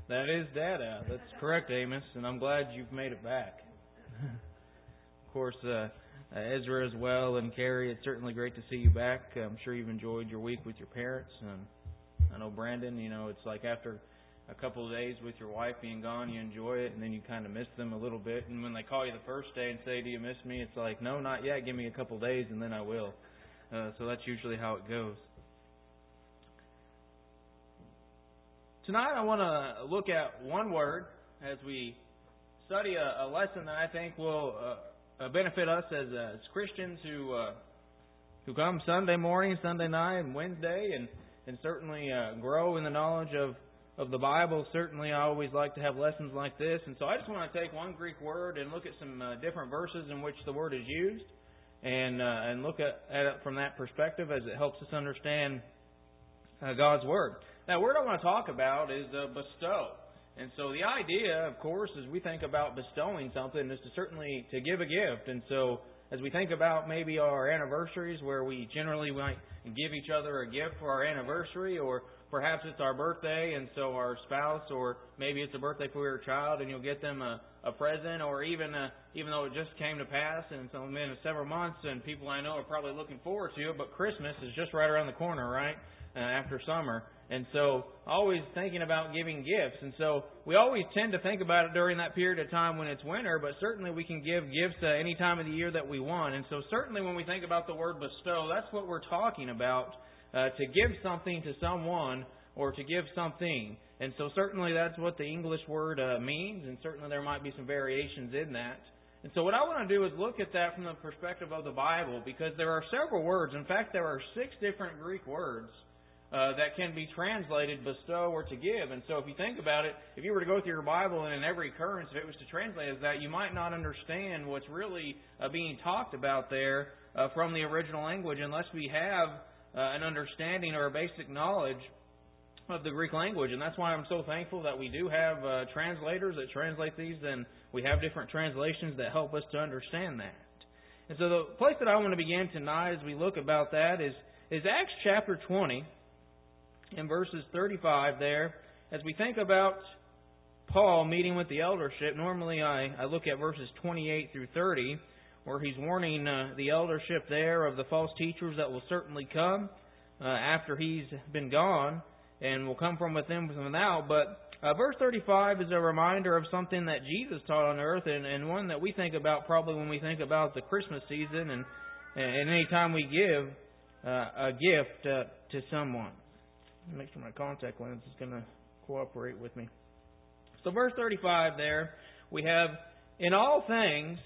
That is Dada. That's correct, Amos, and I'm glad you've made it back. Of course, Ezra as well, and Carrie, it's certainly great to see you back. I'm sure you've enjoyed your week with your parents. I know Brandon, it's like after a couple of days with your wife being gone, you enjoy it, and then you kind of miss them a little bit. And when they call you the first day and say, "Do you miss me?" it's like, "No, not yet. Give me a couple of days, and then I will." So that's usually how it goes. Tonight I want to look at one word as we study a lesson that I think will benefit us as Christians who come Sunday morning, Sunday night, and Wednesday, and certainly grow in the knowledge of the Bible. Certainly I always like to have lessons like this. And so I just want to take one Greek word and look at some different verses in which the word is used and look at it from that perspective as it helps us understand God's Word. That word I want to talk about is bestow. And so the idea, of course, as we think about bestowing something is to certainly to give a gift. And so as we think about maybe our anniversaries where we generally might give each other a gift for our anniversary, or perhaps it's our birthday and so our spouse, or maybe it's a birthday for your child and you'll get them a present, or even though it just came to pass and so in several months and people I know are probably looking forward to it, but Christmas is just right around the corner, right? After summer. And so always thinking about giving gifts. And so we always tend to think about it during that period of time when it's winter, but certainly we can give gifts any time of the year that we want. And so certainly when we think about the word bestow, that's what we're talking about, to give something to someone or to give something. And so certainly that's what the English word means, and certainly there might be some variations in that. And so what I want to do is look at that from the perspective of the Bible, because there are several words. In fact, there are 6 different Greek words that can be translated bestow or to give. And so if you think about it, if you were to go through your Bible and in every occurrence, if it was to translate as that, you might not understand what's really being talked about there from the original language unless we have an understanding or a basic knowledge of the Greek language. And that's why I'm so thankful that we do have translators that translate these, and we have different translations that help us to understand that. And so the place that I want to begin tonight as we look about that is Acts chapter 20. In verses 35 there, as we think about Paul meeting with the eldership, normally I look at verses 28 through 30, where he's warning the eldership there of the false teachers that will certainly come after he's been gone and will come from within from without. But verse 35 is a reminder of something that Jesus taught on earth, and one that we think about probably when we think about the Christmas season and any time we give a gift to someone. Make sure my contact lens is going to cooperate with me. So verse 35 there, we have, "In all things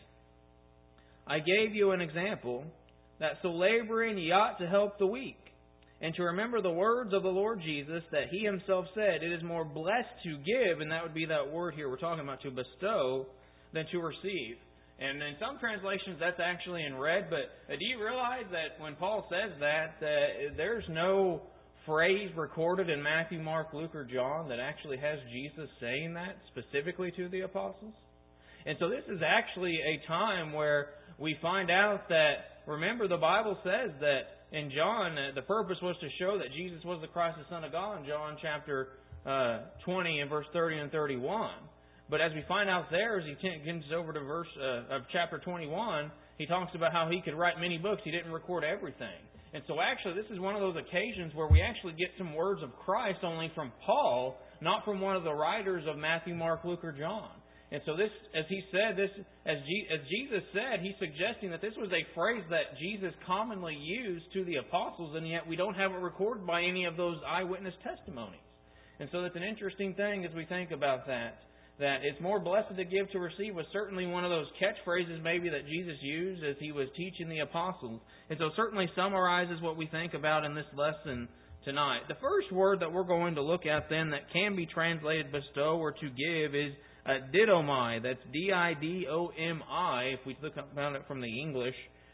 I gave you an example, that so laboring ye ought to help the weak, and to remember the words of the Lord Jesus, that He Himself said, it is more blessed to give," and that would be that word here we're talking about, to bestow, "than to receive." And in some translations that's actually in red, but do you realize that when Paul says that, there's no phrase recorded in Matthew, Mark, Luke, or John that actually has Jesus saying that specifically to the apostles? And so this is actually a time where we find out that, remember, the Bible says that in John, the purpose was to show that Jesus was the Christ, the Son of God, in John chapter 20 and verse 30 and 31. But as we find out there, as he gets over to verse of chapter 21, he talks about how he could write many books. He didn't record everything. And so actually this is one of those occasions where we actually get some words of Christ only from Paul, not from one of the writers of Matthew, Mark, Luke, or John. And so this, as he said, as Jesus said, he's suggesting that this was a phrase that Jesus commonly used to the apostles, and yet we don't have it recorded by any of those eyewitness testimonies. And so that's an interesting thing as we think about that it's more blessed to give to receive was certainly one of those catchphrases maybe that Jesus used as he was teaching the apostles. And so certainly summarizes what we think about in this lesson tonight. The first word that we're going to look at then that can be translated bestow or to give is didomi. That's D-I-D-O-M-I if we look about it from the English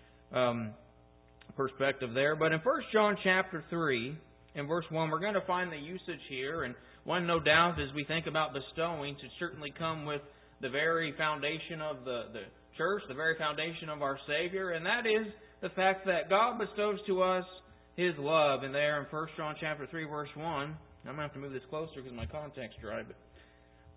perspective there. But in 1 John chapter 3 in verse 1, we're going to find the usage here. And one, no doubt, as we think about bestowing, should certainly come with the very foundation of the church, the very foundation of our Savior, and that is the fact that God bestows to us His love. And there in 1 John chapter 3, verse 1, I'm going to have to move this closer because my contact's dry, but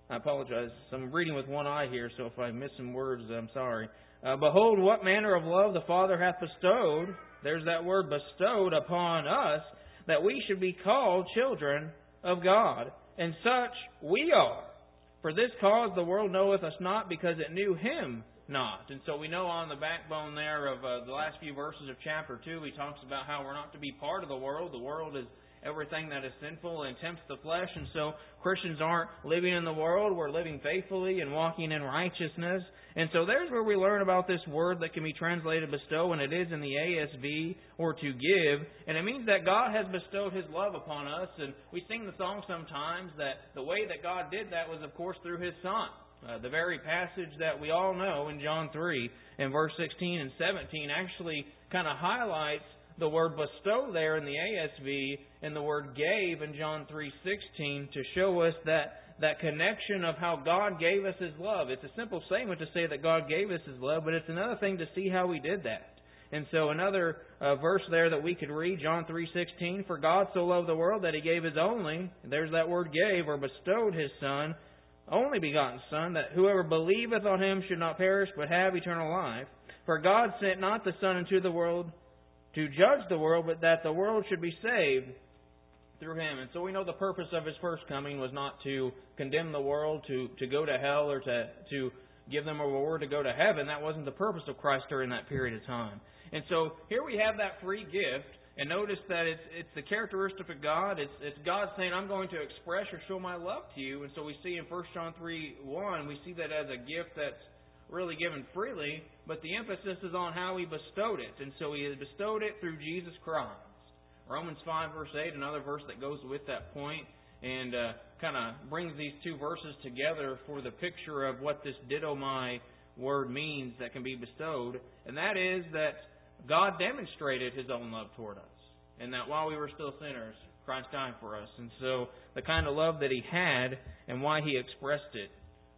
I apologize. I'm reading with one eye here, so if I miss some words, I'm sorry. Behold, what manner of love the Father hath bestowed, there's that word, bestowed upon us, that we should be called children of God. And such we are. For this cause the world knoweth us not, because it knew Him not. And so we know on the backbone there of the last few verses of chapter 2, he talks about how we're not to be part of the world. The world is everything that is sinful and tempts the flesh. And so Christians aren't living in the world. We're living faithfully and walking in righteousness. And so there's where we learn about this word that can be translated bestow, and it is in the ASV, or to give. And it means that God has bestowed His love upon us. And we sing the song sometimes that the way that God did that was, of course, through His Son. The very passage that we all know in John 3 and verse 16 and 17 actually kind of highlights the word bestow there in the ASV and the word gave in John 3:16 to show us that connection of how God gave us His love. It's a simple statement to say that God gave us His love, but it's another thing to see how He did that. And so another verse there that we could read, John 3:16, for God so loved the world that He gave His only, there's that word gave, or bestowed His Son, only begotten Son, that whoever believeth on Him should not perish but have eternal life. For God sent not the Son into the world to judge the world, but that the world should be saved through Him. And so we know the purpose of His first coming was not to condemn the world, to go to hell, or to give them a reward to go to heaven. That wasn't the purpose of Christ during that period of time. And so here we have that free gift, and notice that it's the characteristic of God. It's God saying, I'm going to express or show my love to you. And so we see in 1 John 3:1, we see that as a gift that's really given freely, but the emphasis is on how He bestowed it. And so He has bestowed it through Jesus Christ. Romans 5 verse 8, another verse that goes with that point, and kind of brings these two verses together for the picture of what this didomai word means that can be bestowed. And that is that God demonstrated His own love toward us, and that while we were still sinners, Christ died for us. And so the kind of love that He had and why He expressed it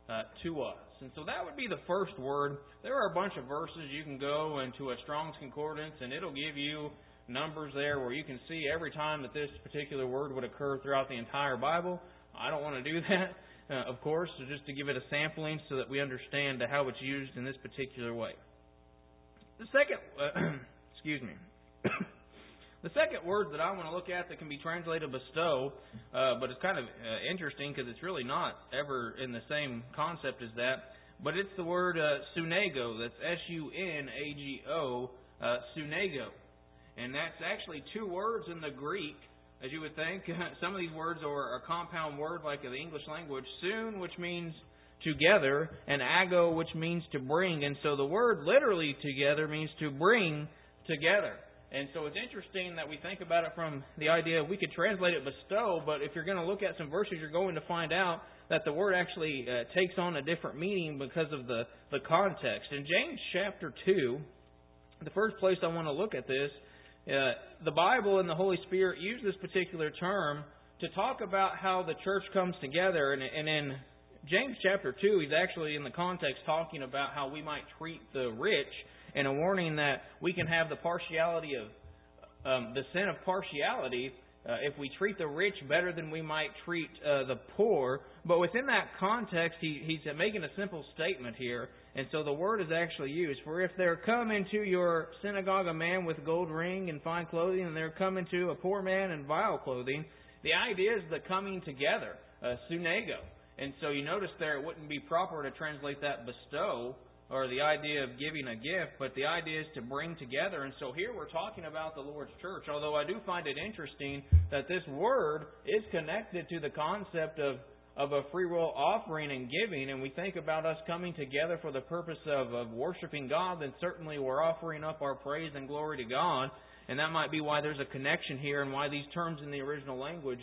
to us. And so that would be the first word. There are a bunch of verses you can go into a Strong's Concordance, and it'll give you numbers there where you can see every time that this particular word would occur throughout the entire Bible. I don't want to do that, of course, so just to give it a sampling so that we understand how it's used in this particular way. The second, the second word that I want to look at that can be translated bestow, but it's kind of interesting because it's really not ever in the same concept as that, but it's the word sunego. That's S-U-N-A-G-O, sunego. And that's actually two words in the Greek, as you would think. Some of these words are a compound word like in the English language. Sun, which means together, and ago, which means to bring. And so the word literally together means to bring together. And so it's interesting that we think about it from the idea we could translate it bestow, but if you're going to look at some verses, you're going to find out that the word actually takes on a different meaning because of the context. In James chapter 2, the first place I want to look at this, the Bible and the Holy Spirit use this particular term to talk about how the church comes together. And in James chapter 2, he's actually in the context talking about how we might treat the rich, and a warning that we can have the partiality of the sin of partiality if we treat the rich better than we might treat the poor. But within that context, he's making a simple statement here. And so the word is actually used. For if there come into your synagogue a man with gold ring and fine clothing, and there come into a poor man in vile clothing, the idea is the coming together, sunego. And so you notice there it wouldn't be proper to translate that bestow, or the idea of giving a gift, but the idea is to bring together. And so here we're talking about the Lord's church, although I do find it interesting that this word is connected to the concept of a free will offering and giving, and we think about us coming together for the purpose of worshiping God, then certainly we're offering up our praise and glory to God, and that might be why there's a connection here and why these terms in the original language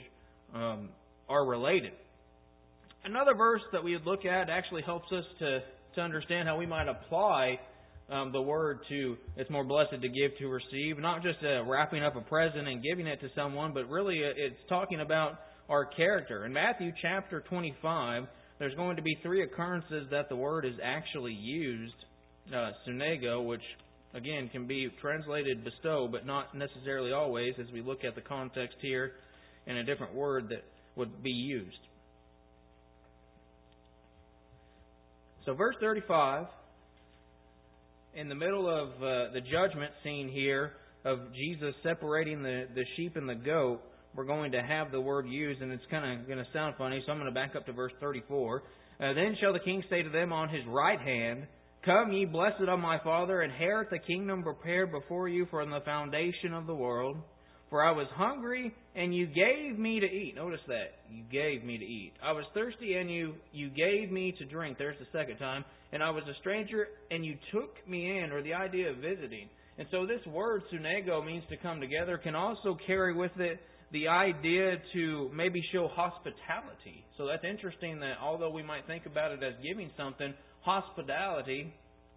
are related. Another verse that we would look at actually helps us to understand how we might apply the word to it's more blessed to give to receive, not just wrapping up a present and giving it to someone, but really it's talking about our character. In Matthew chapter 25, there's going to be 3 occurrences that the word is actually used, sunego, which again can be translated bestow, but not necessarily always, as we look at the context here in a different word that would be used. So verse 35, in the middle of the judgment scene here of Jesus separating the sheep and the goat, we're going to have the word used, and it's kind of going to sound funny, so I'm going to back up to verse 34. Then shall the king say to them on his right hand, Come, ye blessed of my Father, inherit the kingdom prepared before you from the foundation of the world. For I was hungry, and you gave me to eat. Notice that. You gave me to eat. I was thirsty, and you gave me to drink. There's the second time. And I was a stranger, and you took me in, or the idea of visiting. And so this word, sunego, means to come together, can also carry with it the idea to maybe show hospitality. So that's interesting that although we might think about it as giving something, hospitality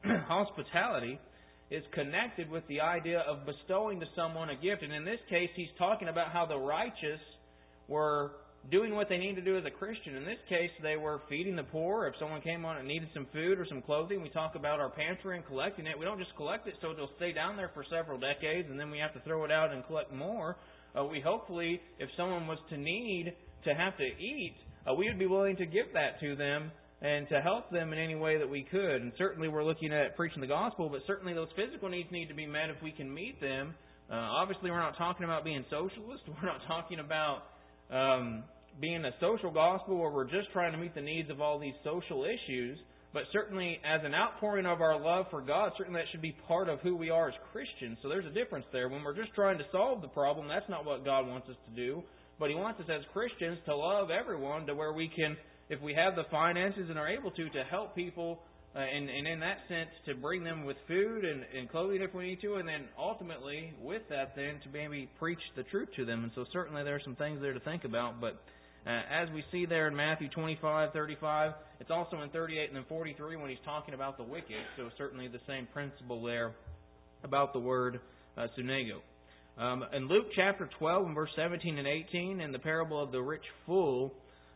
is connected with the idea of bestowing to someone a gift. And in this case, he's talking about how the righteous were doing what they need to do as a Christian. In this case, they were feeding the poor. If someone came on and needed some food or some clothing, we talk about our pantry and collecting it. We don't just collect it so it'll stay down there for several decades and then we have to throw it out and collect more. We hopefully, if someone was to need to have to eat, we would be willing to give that to them and to help them in any way that we could. And certainly we're looking at preaching the gospel, but certainly those physical needs need to be met if we can meet them. Obviously we're not talking about being socialist. We're not talking about being a social gospel where we're just trying to meet the needs of all these social issues. But certainly as an outpouring of our love for God, certainly that should be part of who we are as Christians. So there's a difference there. When we're just trying to solve the problem, that's not what God wants us to do. But He wants us as Christians to love everyone to where we can, if we have the finances and are able to help people, and in that sense, to bring them with food and clothing if we need to, and then ultimately, with that then, to maybe preach the truth to them. And so certainly there are some things there to think about. But as we see there in Matthew 25, 35, it's also in 38 and then 43 when He's talking about the wicked. So certainly the same principle there about the word sunego. In Luke chapter 12 and verse 17 and 18, in the parable of the rich fool,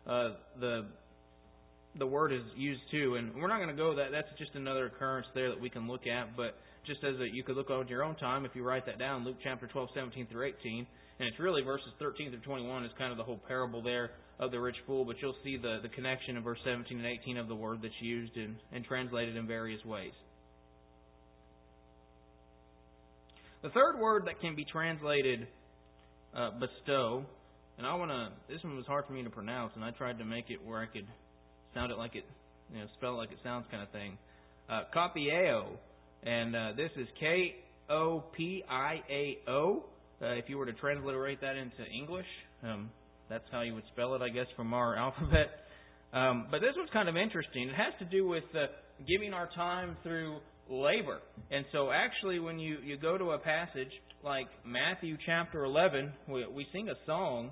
the word is used too, and we're not going to go that. That's just another occurrence there that we can look at. But just as you could look on your own time, if you write that down, Luke chapter 12, 17 through 18, and it's really verses 13 through 21 is kind of the whole parable there of the rich fool. But you'll see the connection in verse 17 and 18 of the word that's used and translated in various ways. The third word that can be translated bestow, and this one was hard for me to pronounce, and I tried to make it where I could sound it like it, spell it like it sounds kind of thing. Kopiao, and this is K-O-P-I-A-O. If you were to transliterate that into English, that's how you would spell it, I guess, from our alphabet. But this one's kind of interesting. It has to do with giving our time through labor. And so actually when you go to a passage like Matthew chapter 11, we sing a song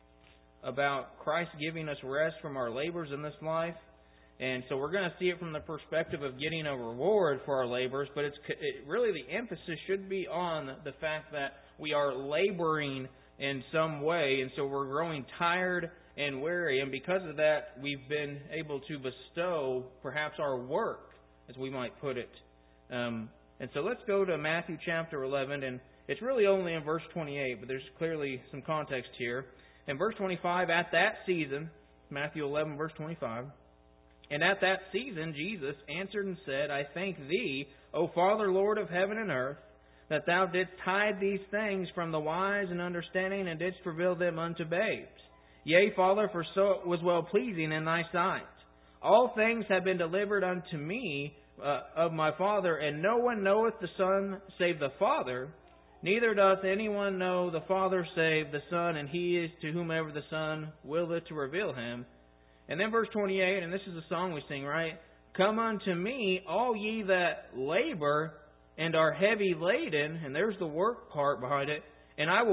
about Christ giving us rest from our labors in this life. And so we're going to see it from the perspective of getting a reward for our labors, but really the emphasis should be on the fact that we are laboring in some way, and so we're growing tired and weary, and because of that we've been able to bestow perhaps our work, as we might put it. And so let's go to Matthew chapter 11, and it's really only in verse 28, but there's clearly some context here. In verse 25, at that season, Matthew 11, verse 25, and at that season Jesus answered and said, I thank Thee, O Father, Lord of heaven and earth, that Thou didst hide these things from the wise and understanding, and didst reveal them unto babes. Yea, Father, for so it was well pleasing in Thy sight. All things have been delivered unto me of my Father, and no one knoweth the Son save the Father, neither doth anyone know the Father save the Son, and He is to whomever the Son willeth to reveal Him. And then verse 28, and this is a song we sing, right? Come unto me, all ye that labor and are heavy laden, and there's the work part behind it, and I will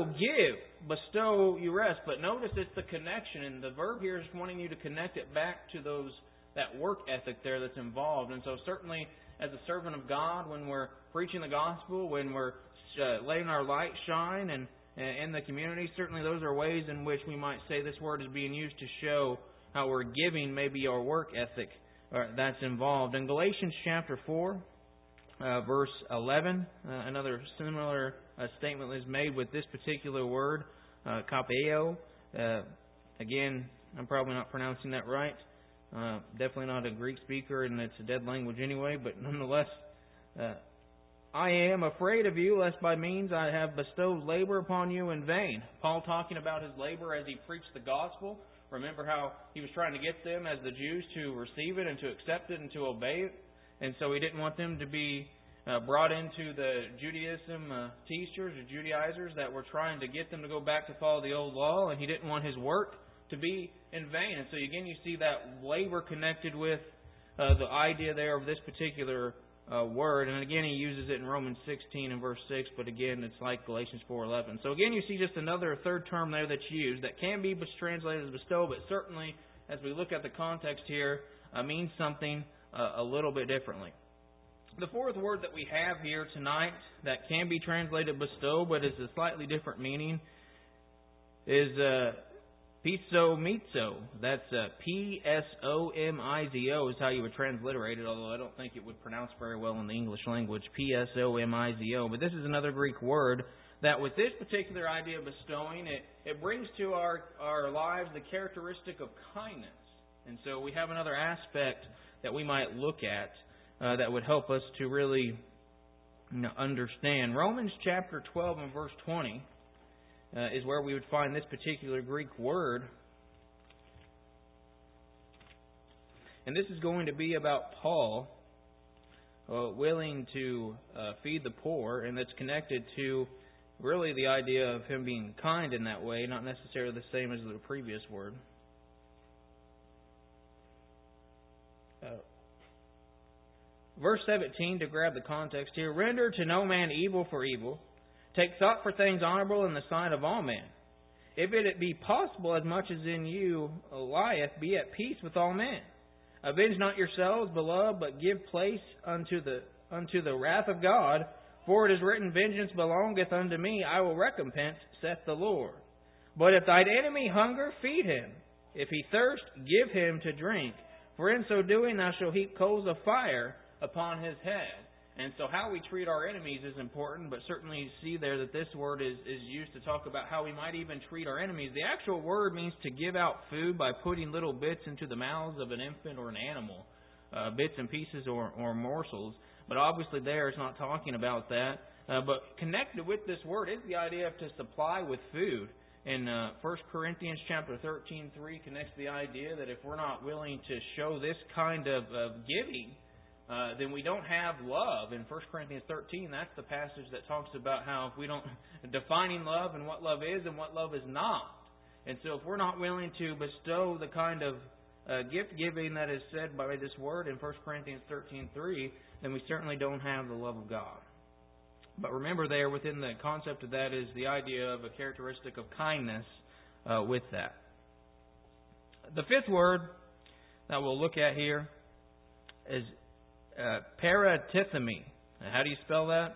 bestow you rest. But notice it's the connection, and the verb here is wanting you to connect it back to that work ethic there that's involved. And so certainly as a servant of God, when we're preaching the gospel, when we're letting our light shine and in the community, certainly those are ways in which we might say this word is being used to show how we're giving maybe our work ethic that's involved. In Galatians chapter 4, verse 11, another similar statement is made with this particular word, kopeo. Again, I'm probably not pronouncing that right. Definitely not a Greek speaker, and it's a dead language anyway, but nonetheless, I am afraid of you, lest by means I have bestowed labor upon you in vain. Paul talking about his labor as he preached the gospel. Remember how he was trying to get them as the Jews to receive it and to accept it and to obey it. And so he didn't want them to be brought into the Judaism teachers or Judaizers that were trying to get them to go back to follow the old law. And he didn't want his work to be in vain. And so again, you see that labor connected with the idea there of this particular word. And again, he uses it in Romans 16 and verse 6, but again, it's like Galatians 4:11. So again, you see just another third term there that's used that can be translated as bestow, but certainly, as we look at the context here, means something a little bit differently. The fourth word that we have here tonight that can be translated bestow, but is a slightly different meaning, is pisomizo. That's P-S-O-M-I-Z-O is how you would transliterate it, although I don't think it would pronounce very well in the English language, P-S-O-M-I-Z-O. But this is another Greek word that with this particular idea of bestowing, it brings to our lives the characteristic of kindness. And so we have another aspect that we might look at that would help us to really understand. Romans chapter 12 and verse 20 is where we would find this particular Greek word. And this is going to be about Paul willing to feed the poor, and that's connected to really the idea of him being kind in that way, not necessarily the same as the previous word. Verse 17, to grab the context here, render to no man evil for evil. Take thought for things honorable in the sight of all men. If it be possible, as much as in you lieth, be at peace with all men. Avenge not yourselves, beloved, but give place unto the wrath of God. For it is written, vengeance belongeth unto me, I will recompense, saith the Lord. But if thine enemy hunger, feed him. If he thirst, give him to drink. For in so doing thou shalt heap coals of fire upon his head. And so how we treat our enemies is important, but certainly you see there that this word is used to talk about how we might even treat our enemies. The actual word means to give out food by putting little bits into the mouths of an infant or an animal, bits and pieces or morsels. But obviously there it's not talking about that. But connected with this word is the idea of to supply with food. In 1 Corinthians chapter 13:3 connects the idea that if we're not willing to show this kind of giving, then we don't have love. In 1 Corinthians 13, that's the passage that talks about how if we don't, defining love and what love is and what love is not. And so if we're not willing to bestow the kind of gift giving that is said by this word in 1 Corinthians 13:3, then we certainly don't have the love of God. But remember there, within the concept of that is the idea of a characteristic of kindness with that. The fifth word that we'll look at here is paratithemi. How do you spell that?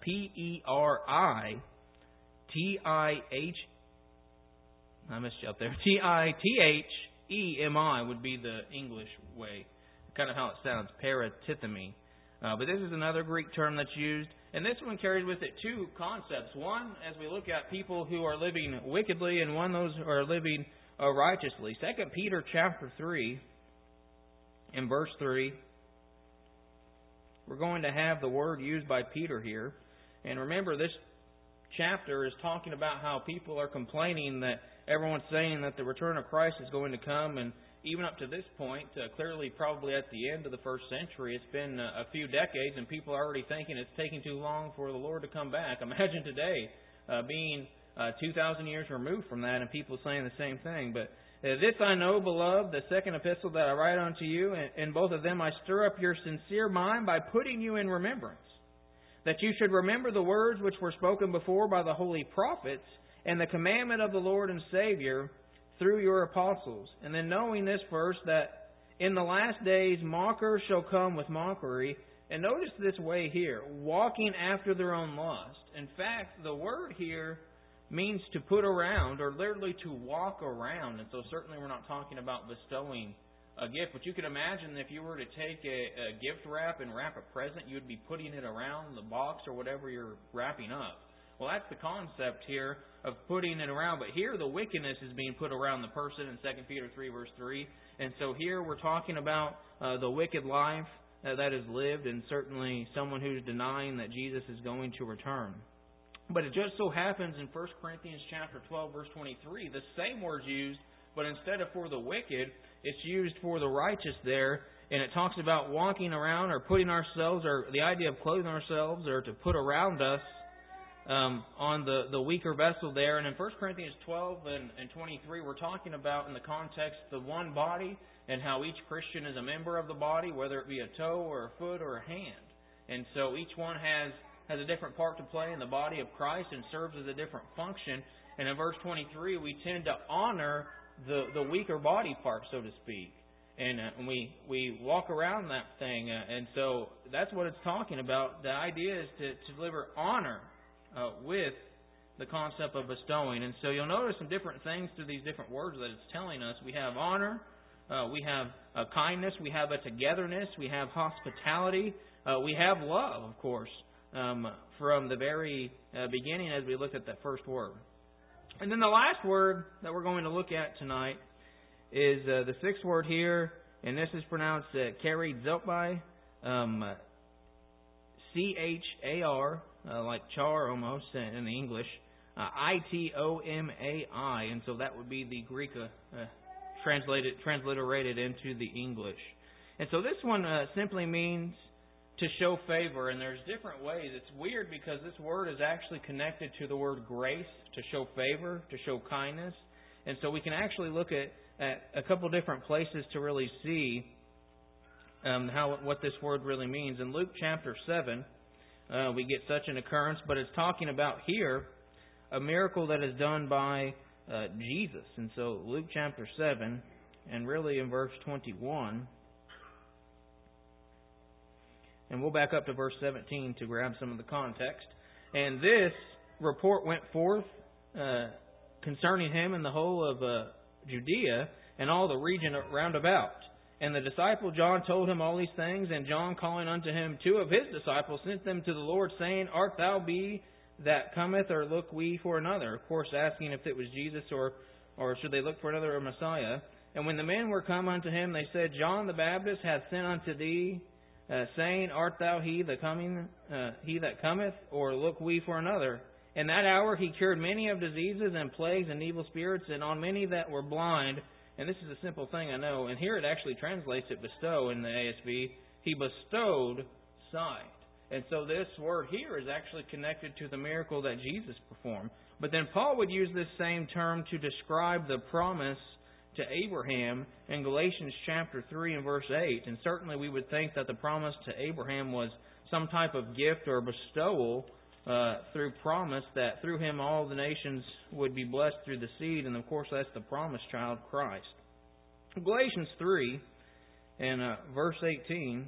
P-E-R-I-T-I-H. I missed you up there. T-I-T-H-E-M-I would be the English way. Kind of how it sounds, paratithemi. But this is another Greek term that's used. And this one carries with it two concepts. One, as we look at people who are living wickedly, and one, those who are living righteously. 2 Peter chapter 3, in verse 3, we're going to have the word used by Peter here. And remember, this chapter is talking about how people are complaining that everyone's saying that the return of Christ is going to come. And even up to this point, clearly probably at the end of the first century, it's been a few decades and people are already thinking it's taking too long for the Lord to come back. Imagine today being 2,000 years removed from that and people saying the same thing. But this I know, beloved, the second epistle that I write unto you, in both of them I stir up your sincere mind by putting you in remembrance, that you should remember the words which were spoken before by the holy prophets, and the commandment of the Lord and Savior through your apostles. And then knowing this first, that in the last days mockers shall come with mockery. And notice this way here, walking after their own lust. In fact, the word here means to put around, or literally to walk around. And so certainly we're not talking about bestowing a gift. But you could imagine if you were to take a gift wrap and wrap a present, you would be putting it around the box or whatever you're wrapping up. Well, that's the concept here of putting it around. But here the wickedness is being put around the person in 2 Peter 3 verse 3. And so here we're talking about the wicked life that is lived, and certainly someone who's denying that Jesus is going to return. But it just so happens in 1 Corinthians chapter 12, verse 23, the same word's used, but instead of for the wicked, it's used for the righteous there. And it talks about walking around or putting ourselves, or the idea of clothing ourselves, or to put around us on the weaker vessel there. And in 1 Corinthians 12 and 23, we're talking about in the context the one body and how each Christian is a member of the body, whether it be a toe or a foot or a hand. And so each one has a different part to play in the body of Christ and serves as a different function. And in verse 23, we tend to honor the weaker body part, so to speak. And we walk around that thing. And so that's what it's talking about. The idea is to deliver honor with the concept of bestowing. And so you'll notice some different things through these different words that it's telling us. We have honor, we have kindness, we have a togetherness, we have hospitality, we have love, of course, from the very beginning as we looked at that first word. And then the last word that we're going to look at tonight is the sixth word here, and this is pronounced charizomai, C-H-A-R, like char almost in the English, I-T-O-M-A-I, and so that would be the Greek transliterated into the English. And so this one simply means to show favor, and there's different ways. It's weird because this word is actually connected to the word grace, to show favor, to show kindness. And so we can actually look at a couple different places to really see what this word really means. In Luke chapter 7, we get such an occurrence, but it's talking about here a miracle that is done by Jesus. And so Luke chapter 7, and really in verse 21, and we'll back up to verse 17 to grab some of the context. And this report went forth concerning him in the whole of Judea and all the region round about. And the disciple John told him all these things, and John, calling unto him 2 of his disciples, sent them to the Lord, saying, Art thou be that cometh, or look we for another? Of course, asking if it was Jesus, or should they look for another Messiah. And when the men were come unto him, they said, John the Baptist hath sent unto thee, saying, Art thou he that cometh, or look we for another? In that hour he cured many of diseases and plagues and evil spirits, and on many that were blind. And this is a simple thing, I know. And here it actually translates it bestow in the ASV. He bestowed sight. And so this word here is actually connected to the miracle that Jesus performed. But then Paul would use this same term to describe the promise to Abraham in Galatians chapter 3 and verse 8. And certainly we would think that the promise to Abraham was some type of gift or bestowal through promise that through him all the nations would be blessed through the seed. And of course that's the promised child, Christ. Galatians 3 and verse 18.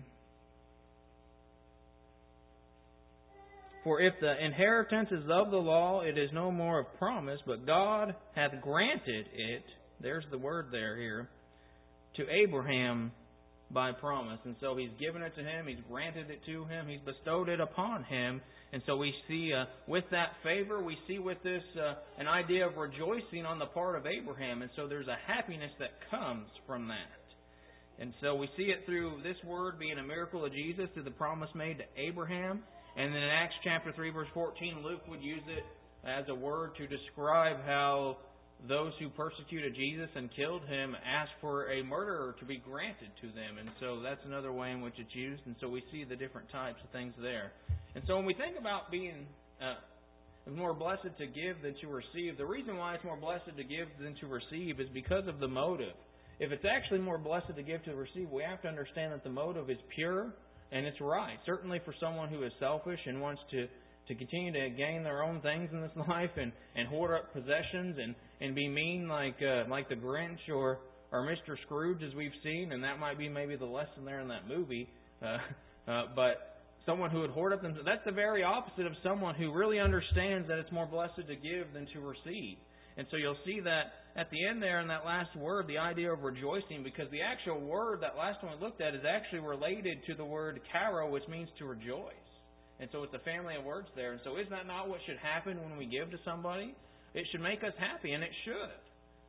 For if the inheritance is of the law, it is no more of promise, but God hath granted it, there's the word there here, to Abraham by promise. And so He's given it to him, He's granted it to him, He's bestowed it upon him. And so we see with that favor, we see with this an idea of rejoicing on the part of Abraham. And so there's a happiness that comes from that. And so we see it through this word being a miracle of Jesus, through the promise made to Abraham. And then in Acts chapter 3, verse 14, Luke would use it as a word to describe how those who persecuted Jesus and killed Him asked for a murderer to be granted to them. And so that's another way in which it's used. And so we see the different types of things there. And so when we think about being more blessed to give than to receive, the reason why it's more blessed to give than to receive is because of the motive. If it's actually more blessed to give to receive, we have to understand that the motive is pure and it's right. Certainly for someone who is selfish and wants to continue to gain their own things in this life and hoard up possessions and be mean like the Grinch or Mr. Scrooge, as we've seen, and that might be maybe the lesson there in that movie. But someone who would hoard up them, that's the very opposite of someone who really understands that it's more blessed to give than to receive. And so you'll see that at the end there in that last word, the idea of rejoicing, because the actual word, that last one we looked at, is actually related to the word karo, which means to rejoice. And so it's a family of words there. And so is that not what should happen when we give to somebody? It should make us happy, and it should.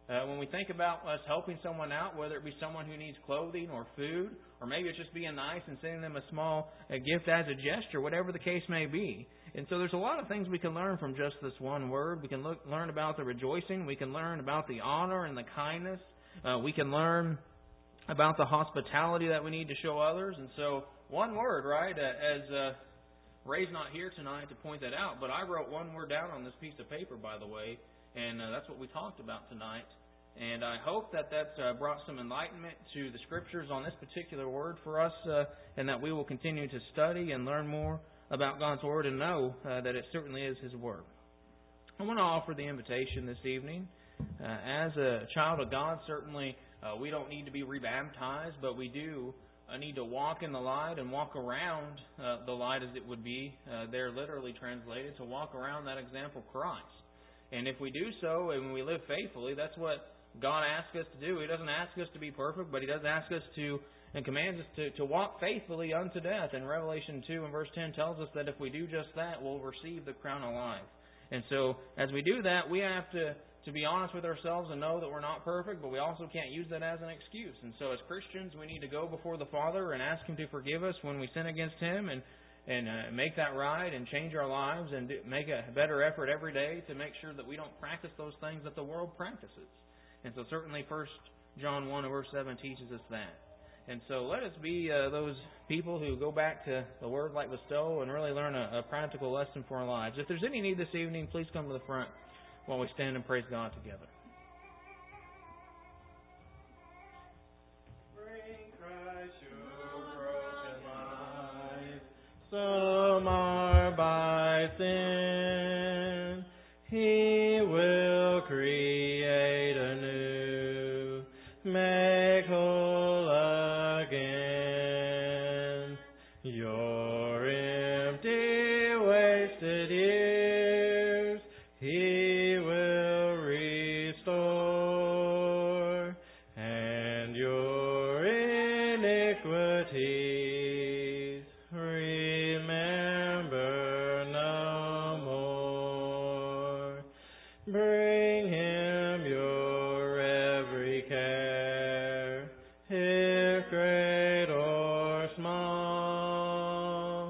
When we think about us helping someone out, whether it be someone who needs clothing or food, or maybe it's just being nice and sending them a small gift as a gesture, whatever the case may be. And so there's a lot of things we can learn from just this one word. We can learn about the rejoicing. We can learn about the honor and the kindness. We can learn about the hospitality that we need to show others. And so one word, right, as Ray's not here tonight to point that out, but I wrote one word down on this piece of paper, by the way, and that's what we talked about tonight. And I hope that that's brought some enlightenment to the Scriptures on this particular word for us, and that we will continue to study and learn more about God's Word and know that it certainly is His Word. I want to offer the invitation this evening. As a child of God, certainly we don't need to be rebaptized, but we do need to walk in the light and walk around the light, as it would be there literally translated, to walk around that example of Christ. And if we do so and we live faithfully, that's what God asks us to do. He doesn't ask us to be perfect, but He does ask us to, and commands us to walk faithfully unto death. And Revelation 2 and verse 10 tells us that if we do just that, we'll receive the crown of life. And so as we do that, we have to be honest with ourselves and know that we're not perfect, but we also can't use that as an excuse. And so as Christians, we need to go before the Father and ask Him to forgive us when we sin against Him, and make that right and change our lives and make a better effort every day to make sure that we don't practice those things that the world practices. And so certainly 1 John 1 and verse 7 teaches us that. And so let us be those people who go back to the Word like bestow and really learn a practical lesson for our lives. If there's any need this evening, please come to the front while we stand and praise God together. Bring Christ your broken life. Some are by sin. He will create anew, make whole again your empty, wasted years. He will restore, and your iniquities remember no more. Bring Him your every care, if great or small,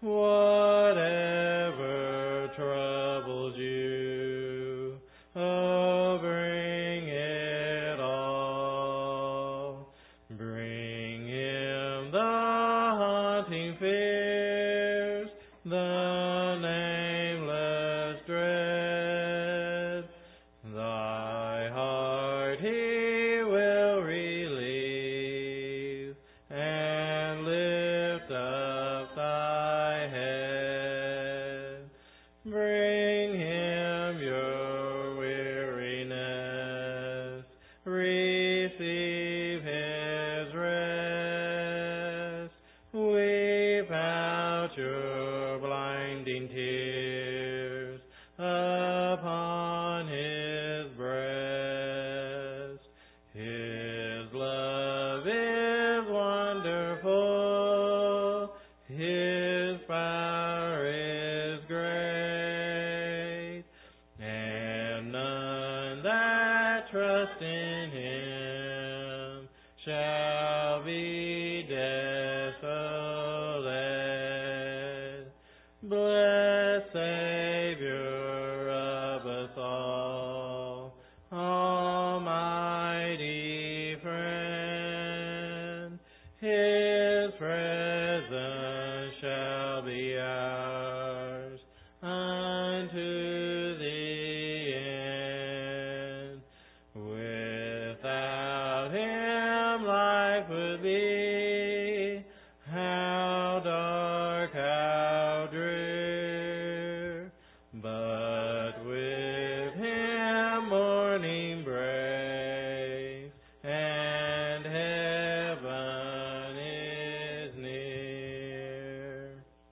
whatever troubles you, oh, bring it all. Bring Him the haunting fears, the nameless dread. Thy heart He will relieve, and lift up thy head. Bring Him your weariness, receive His rest. Weep out your blinding tears upon His breast. His love is wonderful, His power is great, and none that trust in Him shall be desolate. Blessed Savior of us all, Almighty Friend, His presence shall be ours unto the end. Without Him life would be how dark, how drear, but with